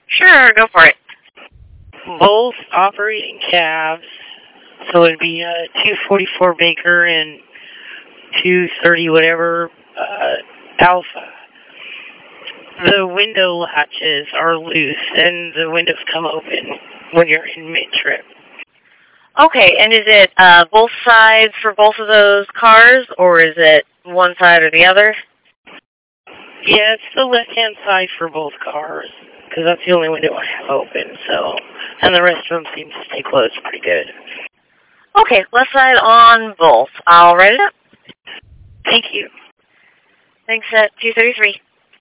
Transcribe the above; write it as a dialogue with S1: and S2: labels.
S1: Sure, go for it.
S2: Both operating cabs, so it'd be a 244 Baker and 230 whatever Alpha. The window latches are loose and the windows come open when you're in mid-trip.
S1: Okay, and is it both sides for both of those cars, or is it one side or the other?
S2: Yeah, it's the left-hand side for both cars, because that's the only window I have open, so, and the rest of them seem to stay closed pretty good.
S1: Okay, left side on both. I'll write it up.
S2: Thank you.
S1: Thanks at 233.